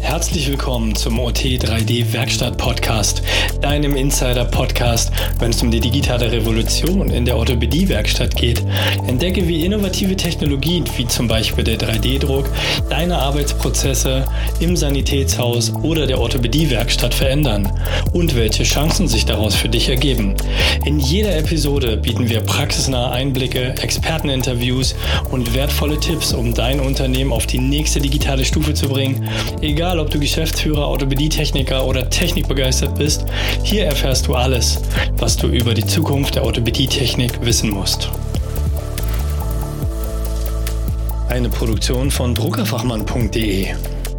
Herzlich willkommen zum OT3D-Werkstatt-Podcast, deinem Insider-Podcast, wenn es um die digitale Revolution in der Orthopädie-Werkstatt geht. Entdecke, wie innovative Technologien, wie zum Beispiel der 3D-Druck, deine Arbeitsprozesse im Sanitätshaus oder der Orthopädie-Werkstatt verändern und welche Chancen sich daraus für dich ergeben. In jeder Episode bieten wir praxisnahe Einblicke, Experteninterviews und wertvolle Tipps, um dein Unternehmen auf die nächste digitale Stufe zu bringen. Egal, ob du Geschäftsführer, Orthopädie-Techniker oder technikbegeistert bist, hier erfährst du alles, was du über die Zukunft der Orthopädie-Technik wissen musst. Eine Produktion von druckerfachmann.de.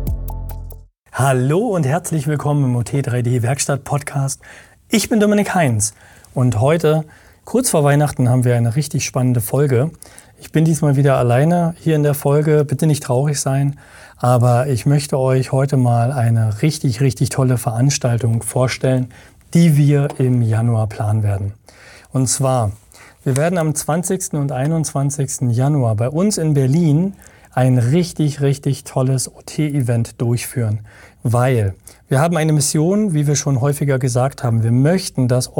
Hallo und herzlich willkommen im OT3D-Werkstatt-Podcast. Ich bin Dominik Heinz und heute, kurz vor Weihnachten, haben wir eine richtig spannende Folge. Ich bin diesmal wieder alleine hier in der Folge, bitte nicht traurig sein, aber ich möchte euch heute mal eine richtig tolle Veranstaltung vorstellen, die wir im Januar planen werden. Und zwar, wir werden am 20. und 21. Januar bei uns in Berlin ein richtig tolles OT-Event durchführen, weil wir haben eine Mission, wie wir schon häufiger gesagt haben, wir möchten, dass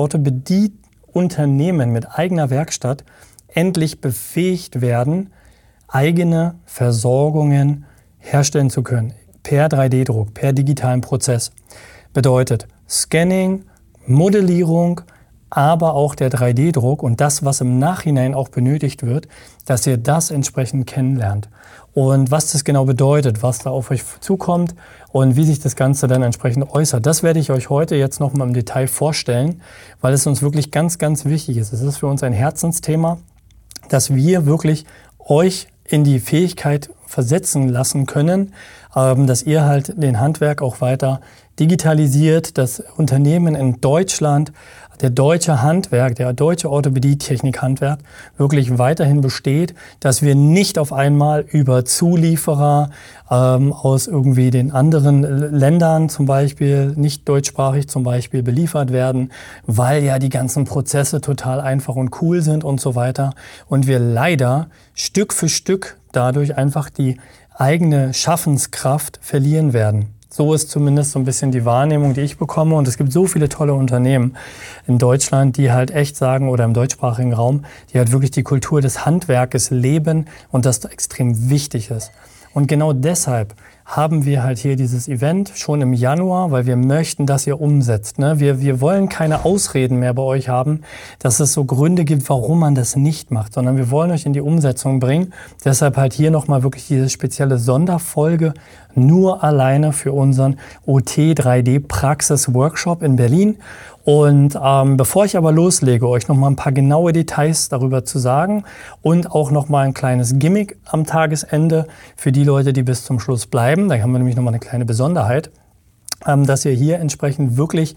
Orthopädie-Unternehmen mit eigener Werkstatt endlich befähigt werden, eigene Versorgungen herstellen zu können, per 3D-Druck, per digitalen Prozess. Bedeutet Scanning, Modellierung, aber auch der 3D-Druck und das, was im Nachhinein auch benötigt wird, dass ihr das entsprechend kennenlernt. Und was das genau bedeutet, was da auf euch zukommt und wie sich das Ganze dann entsprechend äußert, das werde ich euch heute jetzt nochmal im Detail vorstellen, weil es uns wirklich ganz wichtig ist. Es ist für uns ein Herzensthema, dass wir wirklich euch in die Fähigkeit versetzen lassen können, dass ihr halt den Handwerk auch weiter digitalisiert, das Unternehmen in Deutschland, der deutsche Handwerk, der deutsche Orthopädie-Technik-Handwerk wirklich weiterhin besteht, dass wir nicht auf einmal über Zulieferer aus irgendwie den anderen Ländern zum Beispiel, nicht deutschsprachig zum Beispiel, beliefert werden, weil ja die ganzen Prozesse total einfach und cool sind und so weiter. Und wir leider Stück für Stück dadurch einfach die eigene Schaffenskraft verlieren werden. So ist zumindest so ein bisschen die Wahrnehmung, die ich bekomme. Und es gibt so viele tolle Unternehmen in Deutschland, die halt echt sagen, oder im deutschsprachigen Raum, die halt wirklich die Kultur des Handwerkes leben und das extrem wichtig ist. Und genau deshalb haben wir halt hier dieses Event schon im Januar, weil wir möchten, dass ihr umsetzt. Ne? Wir wollen keine Ausreden mehr bei euch haben, dass es so Gründe gibt, warum man das nicht macht, sondern wir wollen euch in die Umsetzung bringen. Deshalb halt hier nochmal wirklich diese spezielle Sonderfolge nur alleine für unseren OT3D-Praxis-Workshop in Berlin. Und bevor ich aber loslege, euch nochmal ein paar genaue Details darüber zu sagen und auch nochmal ein kleines Gimmick am Tagesende für die Leute, die bis zum Schluss bleiben. Da haben wir nämlich nochmal eine kleine Besonderheit, dass ihr hier entsprechend wirklich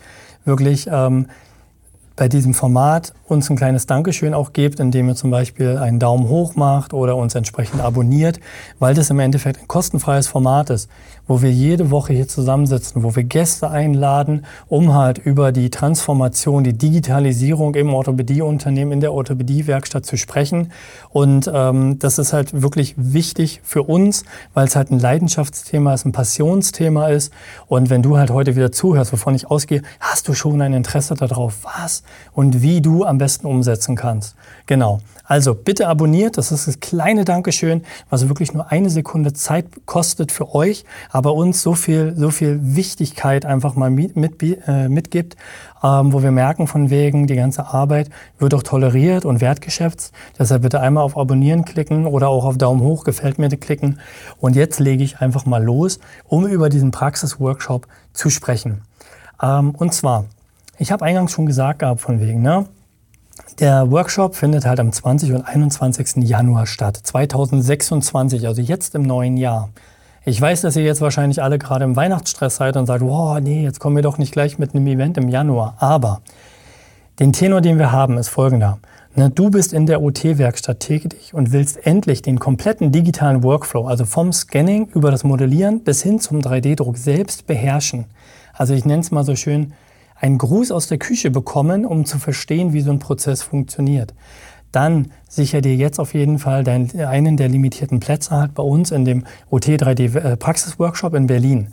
bei diesem Format uns ein kleines Dankeschön auch gebt, indem ihr zum Beispiel einen Daumen hoch macht oder uns entsprechend abonniert, weil das im Endeffekt ein kostenfreies Format ist, wo wir jede Woche hier zusammensitzen, wo wir Gäste einladen, um halt über die Transformation, die Digitalisierung im Orthopädieunternehmen, in der Orthopädiewerkstatt zu sprechen. Und das ist halt wirklich wichtig für uns, weil es halt ein Leidenschaftsthema ist, ein Passionsthema ist. Und wenn du halt heute wieder zuhörst, wovon ich ausgehe, hast du schon ein Interesse darauf, was und wie du am besten umsetzen kannst. Genau. Also bitte abonniert, das ist das kleine Dankeschön, was wirklich nur eine Sekunde Zeit kostet für euch, aber uns so viel Wichtigkeit einfach mal mitgibt, wo wir merken von wegen, die ganze Arbeit wird auch toleriert und wertgeschätzt. Deshalb bitte einmal auf Abonnieren klicken oder auch auf Daumen hoch, gefällt mir klicken. Und jetzt lege ich einfach mal los, um über diesen Praxis-Workshop zu sprechen. Und zwar, ich habe eingangs schon gesagt gehabt von wegen, ne? Der Workshop findet halt am 20. und 21. Januar statt, 2026, also jetzt im neuen Jahr. Ich weiß, dass ihr jetzt wahrscheinlich alle gerade im Weihnachtsstress seid und sagt, oh nee, jetzt kommen wir doch nicht gleich mit einem Event im Januar. Aber den Tenor, den wir haben, ist folgender. Du bist in der OT-Werkstatt tätig und willst endlich den kompletten digitalen Workflow, also vom Scanning über das Modellieren bis hin zum 3D-Druck selbst beherrschen. Also ich nenne es mal so schön, einen Gruß aus der Küche bekommen, um zu verstehen, wie so ein Prozess funktioniert. Dann sicher dir jetzt auf jeden Fall einen der limitierten Plätze halt bei uns in dem OT3D Praxis Workshop in Berlin.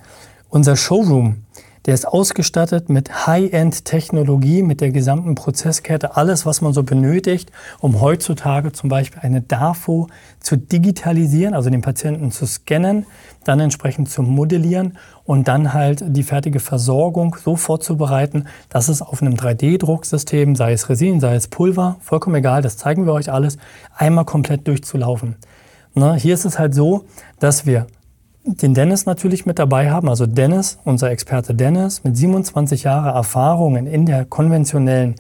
Unser Showroom, der ist ausgestattet mit High-End-Technologie, mit der gesamten Prozesskette, alles, was man so benötigt, um heutzutage zum Beispiel eine DAFO zu digitalisieren, also den Patienten zu scannen, dann entsprechend zu modellieren und dann halt die fertige Versorgung so vorzubereiten, dass es auf einem 3D-Drucksystem, sei es Resin, sei es Pulver, vollkommen egal, das zeigen wir euch alles, einmal komplett durchzulaufen. Hier ist es halt so, dass wir den Dennis natürlich mit dabei haben, also Dennis, unser Experte Dennis, mit 27 Jahren Erfahrungen in der konventionellen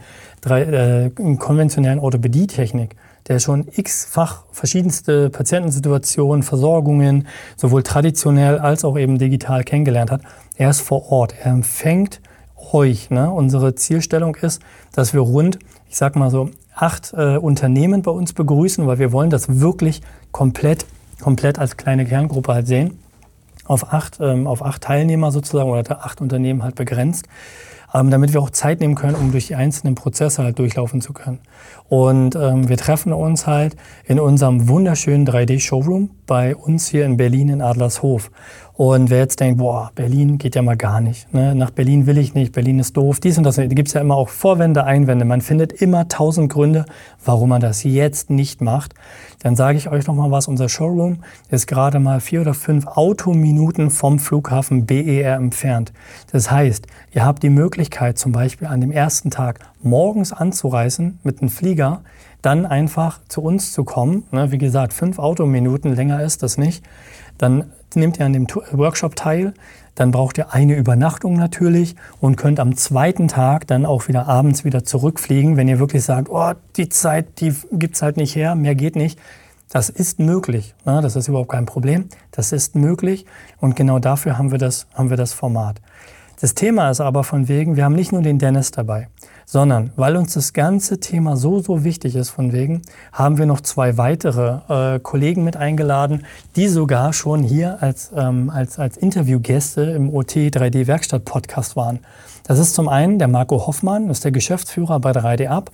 Orthopädietechnik, der schon x-fach verschiedenste Patientensituationen, Versorgungen, sowohl traditionell als auch eben digital kennengelernt hat. Er ist vor Ort, er empfängt euch. Unsere Zielstellung ist, dass wir rund, ich sag mal so, 8 Unternehmen bei uns begrüßen, weil wir wollen das wirklich komplett als kleine Kerngruppe halt sehen. Auf 8 Teilnehmer sozusagen oder 8 Unternehmen halt begrenzt, damit wir auch Zeit nehmen können, um durch die einzelnen Prozesse halt durchlaufen zu können. Und wir treffen uns halt in unserem wunderschönen 3D-Showroom bei uns hier in Berlin in Adlershof. Und wer jetzt denkt, boah, Berlin geht ja mal gar nicht, ne? Nach Berlin will ich nicht, Berlin ist doof, dies und das, da gibt es ja immer auch Vorwände, Einwände. Man findet immer 1000 Gründe, warum man das jetzt nicht macht. Dann sage ich euch nochmal was, unser Showroom ist gerade mal 4 oder 5 Autominuten vom Flughafen BER entfernt. Das heißt, ihr habt die Möglichkeit zum Beispiel an dem ersten Tag morgens anzureisen mit einem Flieger, dann einfach zu uns zu kommen. Wie gesagt, 5 Autominuten, länger ist das nicht. Dann nehmt ihr an dem Workshop teil, dann braucht ihr eine Übernachtung natürlich und könnt am zweiten Tag dann auch wieder abends wieder zurückfliegen, wenn ihr wirklich sagt, oh, die Zeit, die gibt's halt nicht her, mehr geht nicht. Das ist möglich, das ist überhaupt kein Problem, das ist möglich und genau dafür haben wir das Format. Das Thema ist aber von wegen, wir haben nicht nur den Dennis dabei, sondern weil uns das ganze Thema so wichtig ist von wegen, haben wir noch 2 weitere Kollegen mit eingeladen, die sogar schon hier als Interviewgäste im OT 3D Werkstatt Podcast waren. Das ist zum einen der Marco Hoffmann, das ist der Geschäftsführer bei 3D-Up,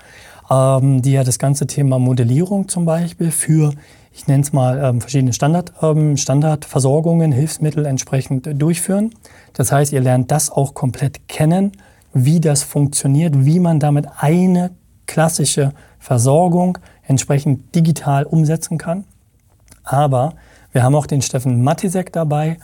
die ja das ganze Thema Modellierung zum Beispiel für, ich nenne es mal, verschiedene Standardversorgungen, Hilfsmittel entsprechend durchführen. Das heißt, ihr lernt das auch komplett kennen, wie das funktioniert, wie man damit eine klassische Versorgung entsprechend digital umsetzen kann. Aber wir haben auch den Steffen Matisek dabei.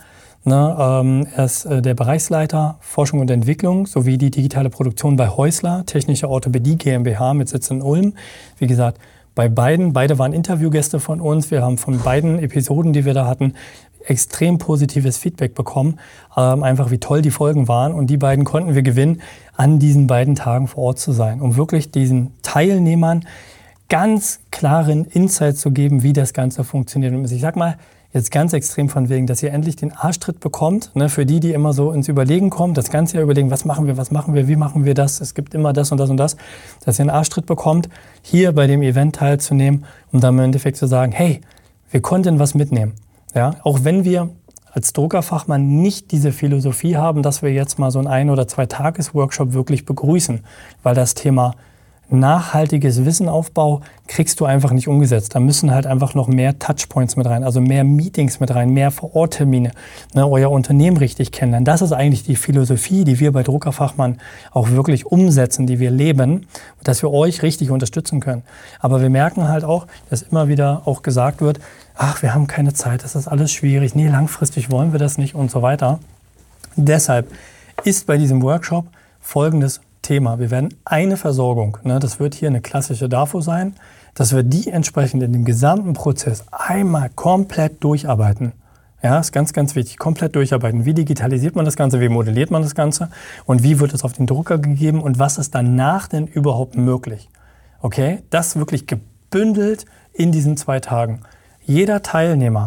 Er ist der Bereichsleiter Forschung und Entwicklung sowie die digitale Produktion bei Häusler, Technische Orthopädie GmbH mit Sitz in Ulm. Wie gesagt, beide waren Interviewgäste von uns. Wir haben von beiden Episoden, die wir da hatten, extrem positives Feedback bekommen, einfach wie toll die Folgen waren und die beiden konnten wir gewinnen, an diesen beiden Tagen vor Ort zu sein, um wirklich diesen Teilnehmern ganz klaren Insight zu geben, wie das Ganze funktioniert. Und ich sag mal, jetzt ganz extrem von wegen, dass ihr endlich den Arschtritt bekommt, für die immer so ins Überlegen kommen, das ganze Jahr überlegen, was machen wir, wie machen wir das, es gibt immer das und das und das, dass ihr einen Arschtritt bekommt, hier bei dem Event teilzunehmen, um dann im Endeffekt zu sagen, hey, wir konnten was mitnehmen. Ja, auch wenn wir als Druckerfachmann nicht diese Philosophie haben, dass wir jetzt mal so einen 1- oder 2-Tages-Workshop wirklich begrüßen, weil das Thema nachhaltiges Wissenaufbau kriegst du einfach nicht umgesetzt. Da müssen halt einfach noch mehr Touchpoints mit rein, also mehr Meetings mit rein, mehr Vor-Ort-Termine, euer Unternehmen richtig kennenlernen. Das ist eigentlich die Philosophie, die wir bei Druckerfachmann auch wirklich umsetzen, die wir leben, dass wir euch richtig unterstützen können. Aber wir merken halt auch, dass immer wieder auch gesagt wird, ach, wir haben keine Zeit, das ist alles schwierig, nee, langfristig wollen wir das nicht und so weiter. Deshalb ist bei diesem Workshop folgendes Thema. Wir werden eine Versorgung, das wird hier eine klassische DAFO sein, dass wir die entsprechend in dem gesamten Prozess einmal komplett durcharbeiten. Ja, ist ganz, ganz wichtig, komplett durcharbeiten. Wie digitalisiert man das Ganze, wie modelliert man das Ganze und wie wird es auf den Drucker gegeben und was ist danach denn überhaupt möglich? Okay, das wirklich gebündelt in diesen 2 Tagen. Jeder Teilnehmer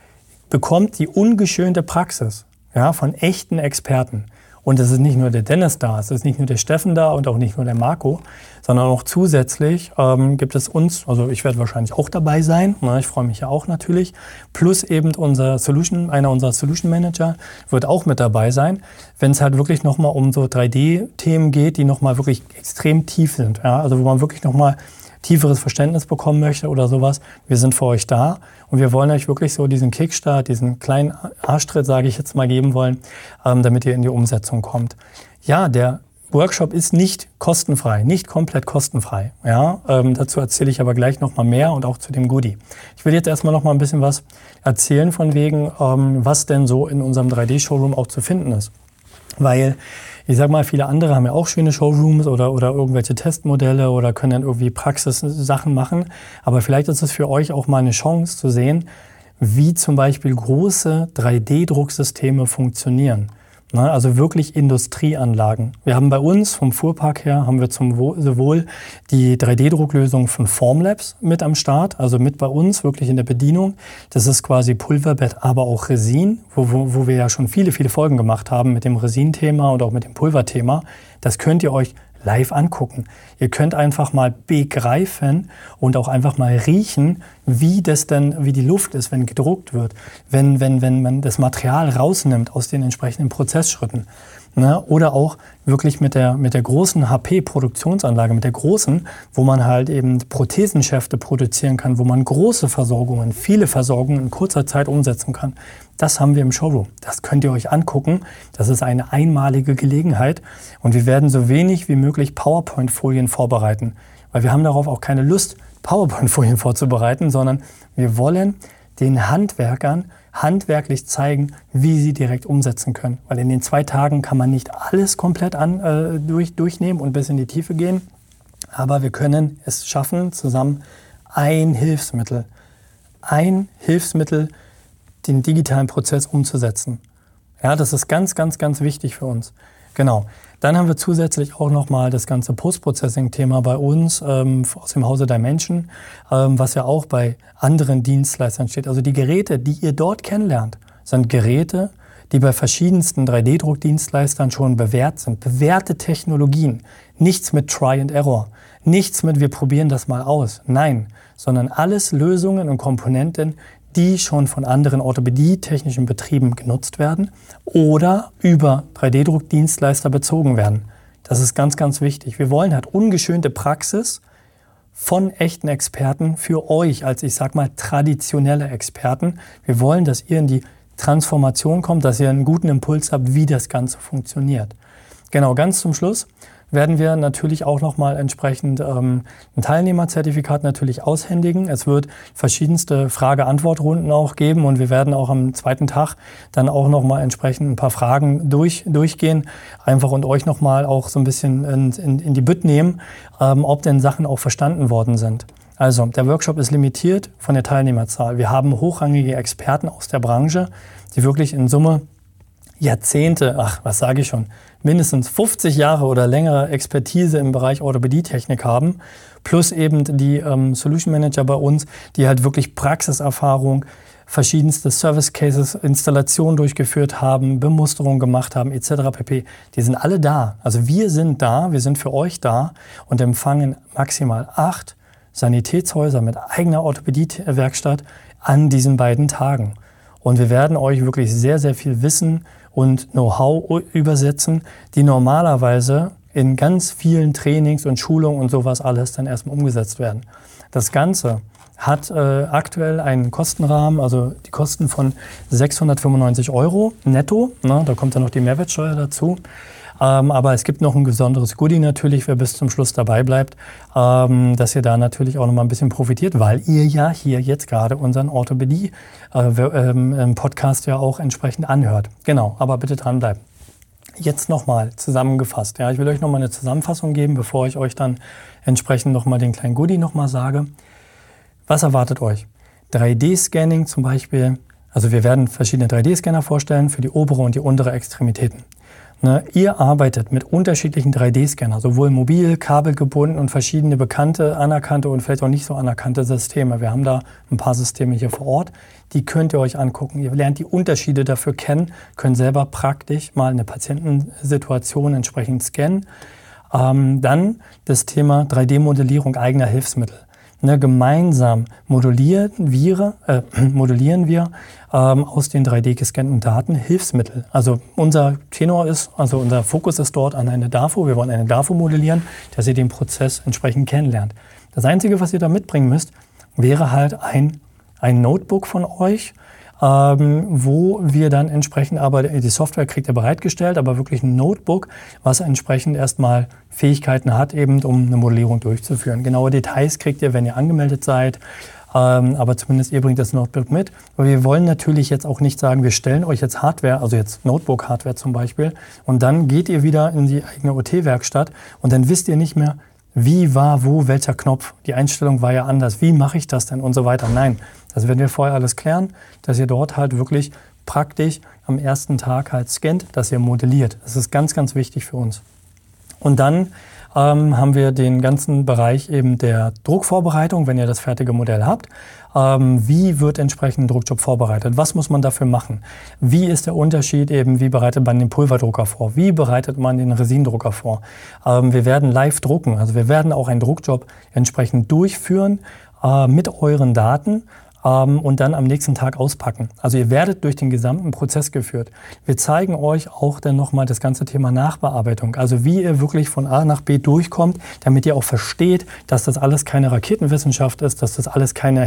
bekommt die ungeschönte Praxis, von echten Experten. Und es ist nicht nur der Dennis da, es ist nicht nur der Steffen da und auch nicht nur der Marco, sondern auch zusätzlich gibt es uns, also ich werde wahrscheinlich auch dabei sein, ich freue mich ja auch natürlich, plus eben einer unserer Solution Manager wird auch mit dabei sein, wenn es halt wirklich nochmal um so 3D-Themen geht, die nochmal wirklich extrem tief sind, also wo man wirklich nochmal tieferes Verständnis bekommen möchte oder sowas, wir sind für euch da und wir wollen euch wirklich so diesen Kickstart, diesen kleinen Arschtritt, sage ich jetzt mal, geben wollen, damit ihr in die Umsetzung kommt. Ja, der Workshop ist nicht kostenfrei, nicht komplett kostenfrei. Ja, dazu erzähle ich aber gleich noch mal mehr und auch zu dem Goodie. Ich will jetzt erstmal noch mal ein bisschen was erzählen von wegen, was denn so in unserem 3D-Showroom auch zu finden ist. Weil, ich sag mal, viele andere haben ja auch schöne Showrooms oder irgendwelche Testmodelle oder können dann irgendwie Praxissachen machen. Aber vielleicht ist es für euch auch mal eine Chance zu sehen, wie zum Beispiel große 3D-Drucksysteme funktionieren. Also wirklich Industrieanlagen. Wir haben bei uns vom Fuhrpark her haben wir sowohl die 3D-Drucklösung von Formlabs mit am Start, also mit bei uns wirklich in der Bedienung. Das ist quasi Pulverbett, aber auch Resin, wo wir ja schon viele Folgen gemacht haben mit dem Resin-Thema und auch mit dem Pulverthema. Das könnt ihr euch live angucken. Ihr könnt einfach mal begreifen und auch einfach mal riechen, wie die Luft ist, wenn gedruckt wird, wenn man das Material rausnimmt aus den entsprechenden Prozessschritten. Ne? Oder auch wirklich mit der großen HP-Produktionsanlage, mit der großen, wo man halt eben Prothesenschäfte produzieren kann, wo man große Versorgungen, viele Versorgungen in kurzer Zeit umsetzen kann. Das haben wir im Showroom. Das könnt ihr euch angucken. Das ist eine einmalige Gelegenheit. Und wir werden so wenig wie möglich PowerPoint-Folien vorbereiten. Weil wir haben darauf auch keine Lust, PowerPoint-Folien vorzubereiten, sondern wir wollen den Handwerkern handwerklich zeigen, wie sie direkt umsetzen können. Weil in den 2 Tagen kann man nicht alles komplett durchnehmen und bis in die Tiefe gehen. Aber wir können es schaffen, zusammen ein Hilfsmittel, den digitalen Prozess umzusetzen. Ja, das ist ganz wichtig für uns. Genau. Dann haben wir zusätzlich auch nochmal das ganze Post-Processing-Thema bei uns aus dem Hause Dimension, was ja auch bei anderen Dienstleistern steht. Also die Geräte, die ihr dort kennenlernt, sind Geräte, die bei verschiedensten 3D-Druckdienstleistern schon bewährt sind. Bewährte Technologien. Nichts mit Try and Error. Nichts mit wir probieren das mal aus. Nein, sondern alles Lösungen und Komponenten, die schon von anderen orthopädietechnischen Betrieben genutzt werden oder über 3D-Druckdienstleister bezogen werden. Das ist ganz wichtig. Wir wollen halt ungeschönte Praxis von echten Experten für euch als, ich sag mal, traditionelle Experten. Wir wollen, dass ihr in die Transformation kommt, dass ihr einen guten Impuls habt, wie das Ganze funktioniert. Genau, ganz zum Schluss werden wir natürlich auch nochmal entsprechend ein Teilnehmerzertifikat natürlich aushändigen. Es wird verschiedenste Frage-Antwort-Runden auch geben und wir werden auch am 2. Tag dann auch nochmal entsprechend ein paar Fragen durchgehen, einfach und euch nochmal auch so ein bisschen in die Bütt nehmen, ob denn Sachen auch verstanden worden sind. Also, der Workshop ist limitiert von der Teilnehmerzahl. Wir haben hochrangige Experten aus der Branche, die wirklich in Summe Jahrzehnte, mindestens 50 Jahre oder längere Expertise im Bereich Orthopädietechnik haben, plus eben die Solution Manager bei uns, die halt wirklich Praxiserfahrung, verschiedenste Service Cases, Installationen durchgeführt haben, Bemusterung gemacht haben, etc. pp. Die sind alle da. Also wir sind da, wir sind für euch da und empfangen maximal 8 Sanitätshäuser mit eigener Orthopädiewerkstatt an diesen beiden Tagen. Und wir werden euch wirklich sehr viel Wissen und Know-how übersetzen, die normalerweise in ganz vielen Trainings und Schulungen und sowas alles dann erstmal umgesetzt werden. Das Ganze hat aktuell einen Kostenrahmen, also die Kosten von 695 € netto, ne, da kommt dann noch die Mehrwertsteuer dazu. Aber es gibt noch ein besonderes Goodie natürlich, wer bis zum Schluss dabei bleibt, dass ihr da natürlich auch noch mal ein bisschen profitiert, weil ihr ja hier jetzt gerade unseren Orthopädie-Podcast ja auch entsprechend anhört. Genau, aber bitte dranbleiben. Jetzt nochmal zusammengefasst. Ja, ich will euch nochmal eine Zusammenfassung geben, bevor ich euch dann entsprechend nochmal den kleinen Goodie nochmal sage. Was erwartet euch? 3D-Scanning zum Beispiel, also wir werden verschiedene 3D-Scanner vorstellen für die obere und die untere Extremitäten. Ihr arbeitet mit unterschiedlichen 3D-Scannern, sowohl mobil, kabelgebunden und verschiedene bekannte, anerkannte und vielleicht auch nicht so anerkannte Systeme. Wir haben da ein paar Systeme hier vor Ort, die könnt ihr euch angucken. Ihr lernt die Unterschiede dafür kennen, könnt selber praktisch mal eine Patientensituation entsprechend scannen. Dann das Thema 3D-Modellierung eigener Hilfsmittel. Gemeinsam modellieren wir aus den 3D gescannten Daten Hilfsmittel. Also unser Fokus ist dort an eine DAFO. Wir wollen eine DAFO modellieren, dass ihr den Prozess entsprechend kennenlernt. Das Einzige, was ihr da mitbringen müsst, wäre halt ein Notebook von euch, wo wir dann entsprechend, aber die Software kriegt ihr bereitgestellt, aber wirklich ein Notebook, was entsprechend erstmal Fähigkeiten hat, eben um eine Modellierung durchzuführen. Genaue Details kriegt ihr, wenn ihr angemeldet seid, aber zumindest ihr bringt das Notebook mit. Weil wir wollen natürlich jetzt auch nicht sagen, wir stellen euch jetzt Hardware, also jetzt Notebook-Hardware zum Beispiel, und dann geht ihr wieder in die eigene OT-Werkstatt und dann wisst ihr nicht mehr, wie war, wo, welcher Knopf. Die Einstellung war ja anders. Wie mache ich das denn und so weiter? Nein, das werden wir vorher alles klären, dass ihr dort halt wirklich praktisch am ersten Tag halt scannt, dass ihr modelliert. Das ist ganz, ganz wichtig für uns. Und dann haben wir den ganzen Bereich eben der Druckvorbereitung, wenn ihr das fertige Modell habt. Wie wird entsprechend ein Druckjob vorbereitet? Was muss man dafür machen? Wie ist der Unterschied eben, wie bereitet man den Pulverdrucker vor? Wie bereitet man den Resinendrucker vor? Wir werden live drucken, also wir werden auch einen Druckjob entsprechend durchführen mit euren Daten. Und dann am nächsten Tag auspacken. Also ihr werdet durch den gesamten Prozess geführt. Wir zeigen euch auch dann nochmal das ganze Thema Nachbearbeitung. Also wie ihr wirklich von A nach B durchkommt, damit ihr auch versteht, dass das alles keine Raketenwissenschaft ist, dass das alles keine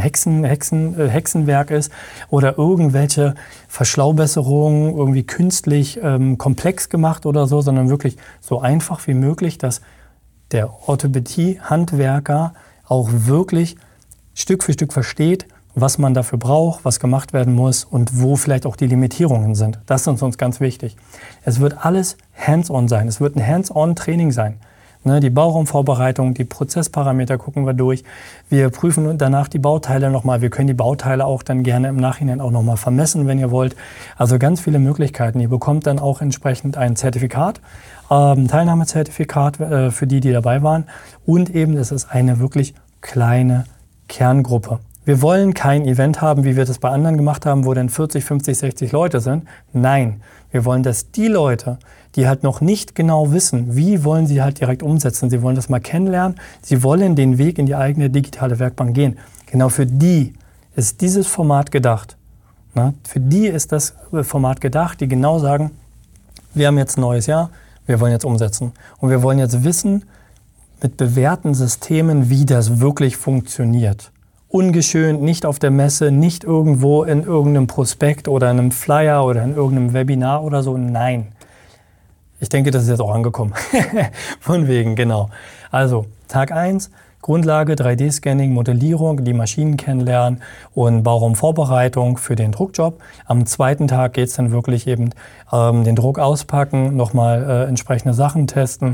Hexenwerk ist oder irgendwelche Verschlaubesserungen irgendwie künstlich komplex gemacht oder so, sondern wirklich so einfach wie möglich, dass der Orthopädie-Handwerker auch wirklich Stück für Stück versteht, was man dafür braucht, was gemacht werden muss und wo vielleicht auch die Limitierungen sind. Das ist uns ganz wichtig. Es wird alles hands-on sein. Es wird ein hands-on-Training sein. Die Bauraumvorbereitung, die Prozessparameter gucken wir durch. Wir prüfen danach die Bauteile nochmal. Wir können die Bauteile auch dann gerne im Nachhinein auch nochmal vermessen, wenn ihr wollt. Also ganz viele Möglichkeiten. Ihr bekommt dann auch entsprechend ein Zertifikat, ein Teilnahmezertifikat für die dabei waren. Und eben, es ist eine wirklich kleine Kerngruppe. Wir wollen kein Event haben, wie wir das bei anderen gemacht haben, wo dann 40, 50, 60 Leute sind. Nein, wir wollen, dass die Leute, die halt noch nicht genau wissen, wie wollen sie halt direkt umsetzen, sie wollen das mal kennenlernen, sie wollen den Weg in die eigene digitale Werkbank gehen. Genau für die ist dieses Format gedacht. Für die ist das Format gedacht, die genau sagen, wir haben jetzt ein neues Jahr, wir wollen jetzt umsetzen. Und wir wollen jetzt wissen, mit bewährten Systemen, wie das wirklich funktioniert. Ungeschönt, nicht auf der Messe, nicht irgendwo in irgendeinem Prospekt oder in einem Flyer oder in irgendeinem Webinar oder so. Nein. Ich denke, das ist jetzt auch angekommen. Von wegen, genau. Also, Tag 1, Grundlage, 3D-Scanning, Modellierung, die Maschinen kennenlernen und Bauraumvorbereitung für den Druckjob. Am zweiten Tag geht es dann wirklich eben den Druck auspacken, nochmal entsprechende Sachen testen,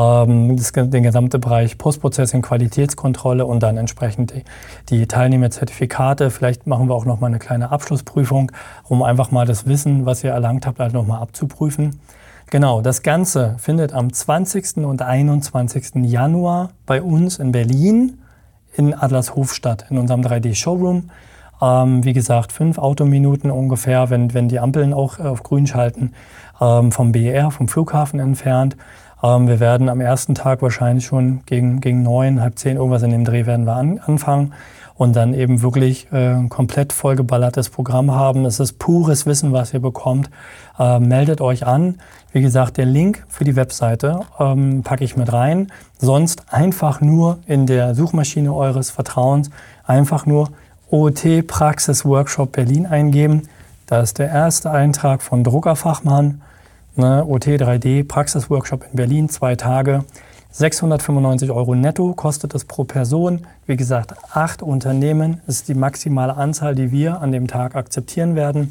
den gesamten Bereich Postprocessing, Qualitätskontrolle und dann entsprechend die Teilnehmerzertifikate. Vielleicht machen wir auch nochmal eine kleine Abschlussprüfung, um einfach mal das Wissen, was ihr erlangt habt, halt nochmal abzuprüfen. Genau, das Ganze findet am 20. und 21. Januar bei uns in Berlin in Adlershof statt, in unserem 3D-Showroom. Wie gesagt, 5 Autominuten ungefähr, wenn die Ampeln auch auf grün schalten, vom BER, vom Flughafen entfernt. Wir werden am ersten Tag wahrscheinlich schon gegen 9, halb 10, irgendwas in dem Dreh werden wir anfangen. Und dann eben wirklich komplett vollgeballertes Programm haben. Es ist pures Wissen, was ihr bekommt. Meldet euch an. Wie gesagt, der Link für die Webseite packe ich mit rein. Sonst einfach nur in der Suchmaschine eures Vertrauens einfach nur OT Praxis Workshop Berlin eingeben. Da ist der erste Eintrag von Druckerfachmann. OT 3D Praxis Workshop in Berlin, 2 Tage. 695 € netto kostet es pro Person. Wie gesagt, 8 Unternehmen ist die maximale Anzahl, die wir an dem Tag akzeptieren werden.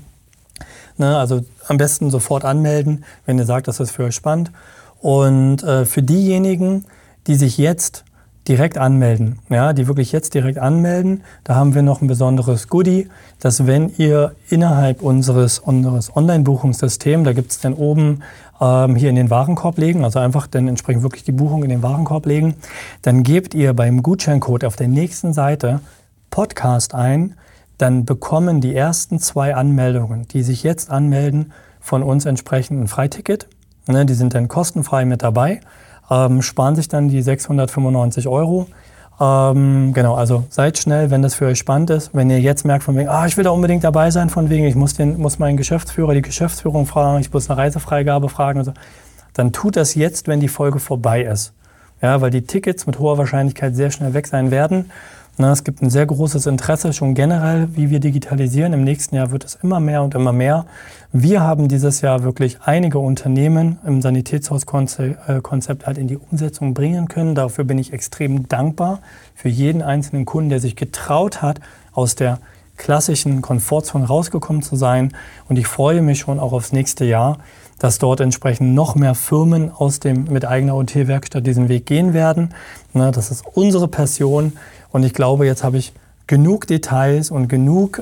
Also am besten sofort anmelden, wenn ihr sagt, das ist für euch spannend. Und für diejenigen, die sich jetzt direkt anmelden, die wirklich jetzt direkt anmelden, da haben wir noch ein besonderes Goodie, dass wenn ihr innerhalb unseres Online-Buchungssystems, da gibt es dann oben hier in den Warenkorb legen, also einfach dann entsprechend wirklich die Buchung in den Warenkorb legen, dann gebt ihr beim Gutscheincode auf der nächsten Seite Podcast ein, dann bekommen die ersten 2 Anmeldungen, die sich jetzt anmelden, von uns entsprechend ein Freiticket. Die sind dann kostenfrei mit dabei, sparen sich dann die 695 €. Genau, also seid schnell, wenn das für euch spannend ist. Wenn ihr jetzt merkt von wegen, ich will da unbedingt dabei sein, von wegen, ich muss meinen Geschäftsführer, die Geschäftsführung fragen, ich muss eine Reisefreigabe fragen und so, dann tut das jetzt, wenn die Folge vorbei ist. Ja, weil die Tickets mit hoher Wahrscheinlichkeit sehr schnell weg sein werden. Es gibt ein sehr großes Interesse schon generell, wie wir digitalisieren. Im nächsten Jahr wird es immer mehr und immer mehr. Wir haben dieses Jahr wirklich einige Unternehmen im Sanitätshauskonzept halt in die Umsetzung bringen können. Dafür bin ich extrem dankbar für jeden einzelnen Kunden, der sich getraut hat, aus der klassischen Komfortzone rausgekommen zu sein. Und ich freue mich schon auch aufs nächste Jahr, dass dort entsprechend noch mehr Firmen mit eigener OT-Werkstatt diesen Weg gehen werden. Das ist unsere Passion. Und ich glaube, jetzt habe ich genug Details und genug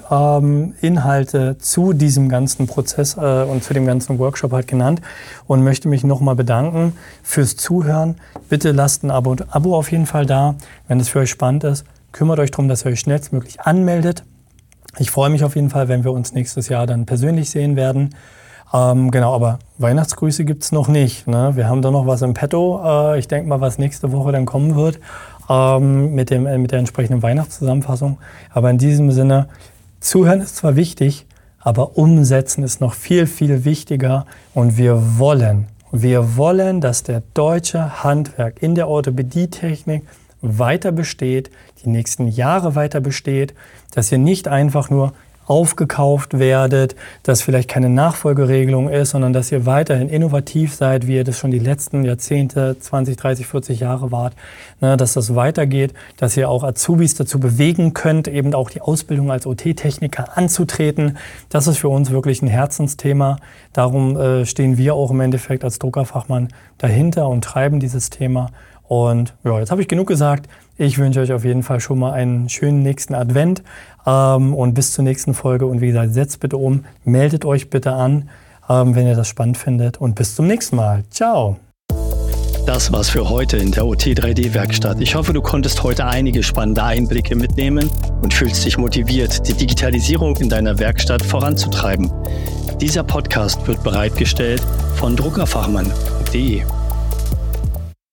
Inhalte zu diesem ganzen Prozess und zu dem ganzen Workshop halt genannt und möchte mich nochmal bedanken fürs Zuhören. Bitte lasst ein Abo auf jeden Fall da, wenn es für euch spannend ist. Kümmert euch darum, dass ihr euch schnellstmöglich anmeldet. Ich freue mich auf jeden Fall, wenn wir uns nächstes Jahr dann persönlich sehen werden. Genau, aber Weihnachtsgrüße gibt's noch nicht. Ne? Wir haben da noch was im Petto. Ich denke mal, was nächste Woche dann kommen wird. Mit der entsprechenden Weihnachtszusammenfassung. Aber in diesem Sinne, zuhören ist zwar wichtig, aber umsetzen ist noch viel, viel wichtiger. Und wir wollen, dass der deutsche Handwerk in der Orthopädietechnik weiter besteht, die nächsten Jahre weiter besteht, dass ihr nicht einfach nur aufgekauft werdet, dass vielleicht keine Nachfolgeregelung ist, sondern dass ihr weiterhin innovativ seid, wie ihr das schon die letzten Jahrzehnte, 20, 30, 40 Jahre wart, dass das weitergeht, dass ihr auch Azubis dazu bewegen könnt, eben auch die Ausbildung als OT-Techniker anzutreten. Das ist für uns wirklich ein Herzensthema. Darum stehen wir auch im Endeffekt als Druckerfachmann dahinter und treiben dieses Thema. Und ja, jetzt habe ich genug gesagt. Ich wünsche euch auf jeden Fall schon mal einen schönen nächsten Advent und bis zur nächsten Folge. Und wie gesagt, setzt bitte um, meldet euch bitte an, wenn ihr das spannend findet. Und bis zum nächsten Mal. Ciao. Das war's für heute in der OT3D-Werkstatt. Ich hoffe, du konntest heute einige spannende Einblicke mitnehmen und fühlst dich motiviert, die Digitalisierung in deiner Werkstatt voranzutreiben. Dieser Podcast wird bereitgestellt von druckerfachmann.de.